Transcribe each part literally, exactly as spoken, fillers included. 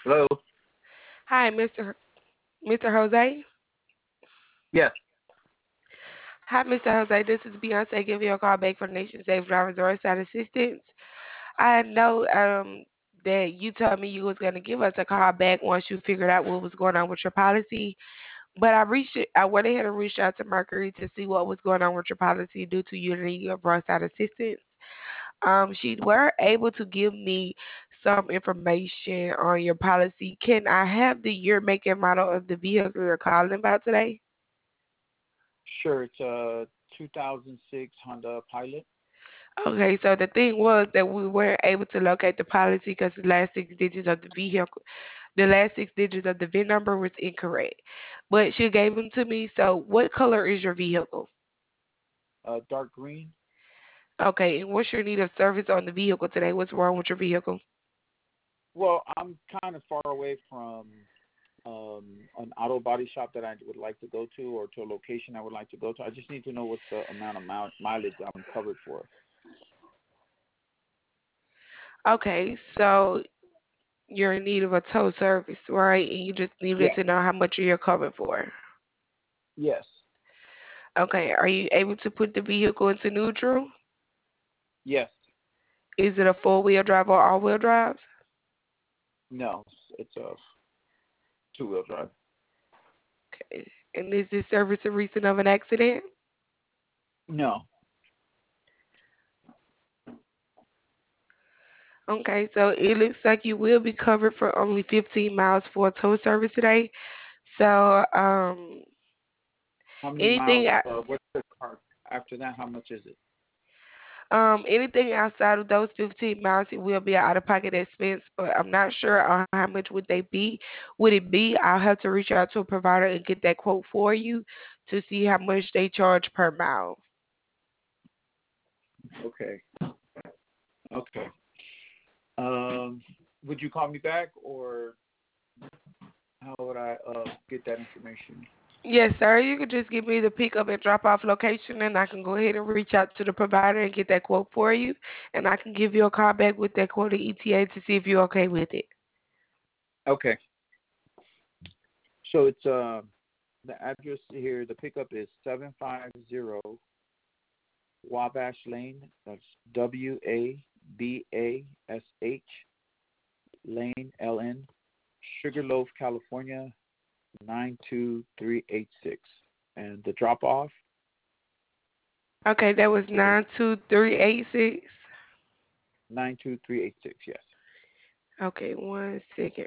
Hello. Hi, Mister Mister Jose. Yes. Hi, Mister Jose. This is Beyonce giving you a call back for Nation Safe Drivers Roadside Assistance. I know um that you told me you was gonna give us a call back once you figured out what was going on with your policy. But I reached it, I went ahead and reached out to Mercury to see what was going on with your policy due to you needing your roadside assistance. Um, she were able to give me some information on your policy. Can I have the year, make, and model of the vehicle you're calling about today? Sure. It's a two thousand six Honda Pilot. Okay, so the thing was that we weren't able to locate the policy because the last six digits of the vehicle, the last six digits of the V I N number was incorrect. But she gave them to me. So, what color is your vehicle? Uh, dark green. Okay, and what's your need of service on the vehicle today? What's wrong with your vehicle? Well, I'm kind of far away from um, an auto body shop that I would like to go to, or to a location I would like to go to. I just need to know what's the amount of mile- mileage I'm covered for. Okay, so you're in need of a tow service, right? And you just needed Yeah. to know how much you're covered for. Yes. Okay, are you able to put the vehicle into neutral? Yes. Is it a four-wheel drive or all-wheel drive? No. It's a two wheel drive. Okay. And is this service a reason of an accident? No. Okay, so it looks like you will be covered for only fifteen miles for a tow service today. So, um, How many anything, miles? o- Uh, what's the car? After that, how much is it? um, anything outside of those fifteen miles, it will be an out-of-pocket expense. But I'm not sure on how much would they be. Would it be? I'll have to reach out to a provider and get that quote for you to see how much they charge per mile. Okay. Okay. Um, would you call me back, or how would I uh, get that information? Yes, sir. You could just give me the pick up and drop off location, and I can go ahead and reach out to the provider and get that quote for you. And I can give you a call back with that quoted E T A to see if you're okay with it. Okay. So it's uh the address here. The pickup is seven five zero Wabash Lane. That's W A B A S H Lane, L N, Sugarloaf, California nine two three eight six. And the drop off Okay, that was is nine two three eight six. nine two three eight six. Yes. Okay, one second.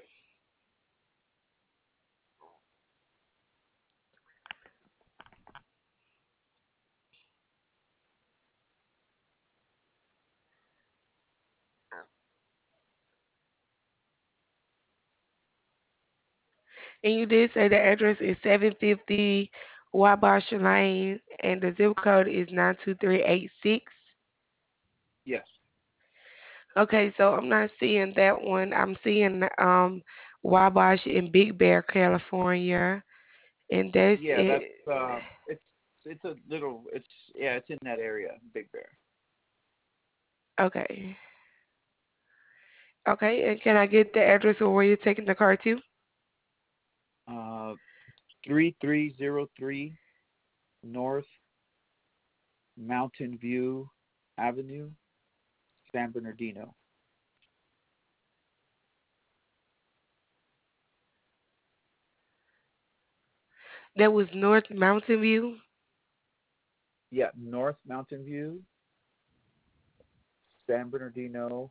And you did say the address is seven fifty Wabash Lane, and the zip code is nine two three eight six. Yes. Okay, so I'm not seeing that one. I'm seeing um Wabash in Big Bear, California, and that's Yeah, it. that's uh it's it's a little it's yeah, it's in that area, Big Bear. Okay. Okay, and can I get the address of where you're taking the car to? Uh three three zero three North Mountain View Avenue, San Bernardino. That was North Mountain View. Yeah, North Mountain View, San Bernardino.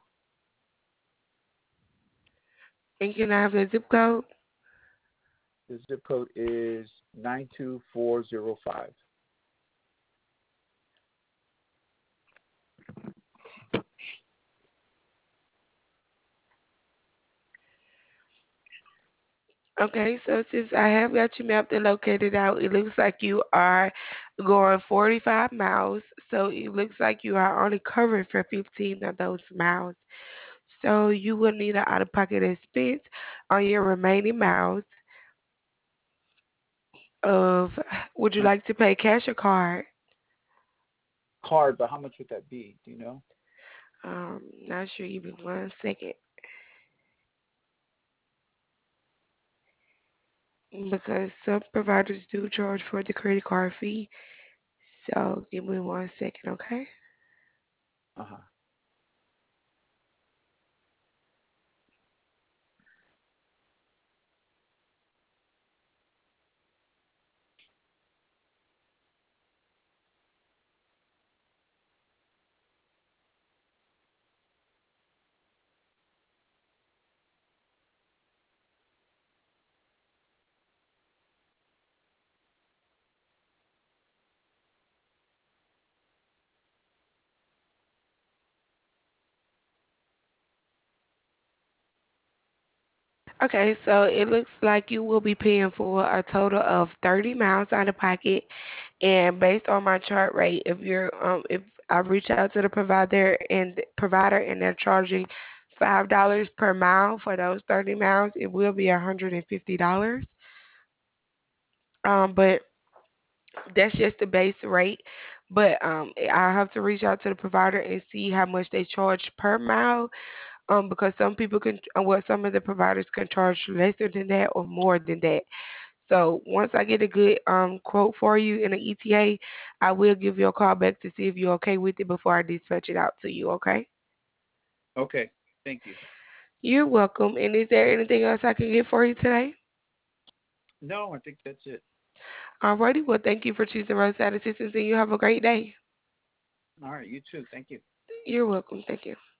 And can I have the zip code? The zip code is nine two four zero five. Okay, so since I have got you mapped and located out, it looks like you are going forty-five miles. So it looks like you are only covered for fifteen of those miles. So you will need an out-of-pocket expense on your remaining miles of, would you Um, like to pay cash or card? card, but how much would that be? Do you know? Um, not sure. Give me one second. because some providers do charge for the credit card fee. So give me one second, okay? Uh huh. Okay, so it looks like you will be paying for a total of thirty miles out of pocket. And based on my chart rate, if you're um if I reach out to the provider and provider and they're charging five dollars per mile for those thirty miles, it will be one hundred fifty dollars. Um, but that's just the base rate. But um, I have to reach out to the provider and see how much they charge per mile. Um, because some people can, uh, well, some of the providers can charge lesser than that or more than that. So once I get a good um quote for you in an E T A, I will give you a call back to see if you're okay with it before I dispatch it out to you. Okay? Okay. Thank you. You're welcome. And is there anything else I can get for you today? No, I think that's it. Alrighty. Well, thank you for choosing Roadside Assistance, and you have a great day. All right. You too. Thank you. You're welcome. Thank you.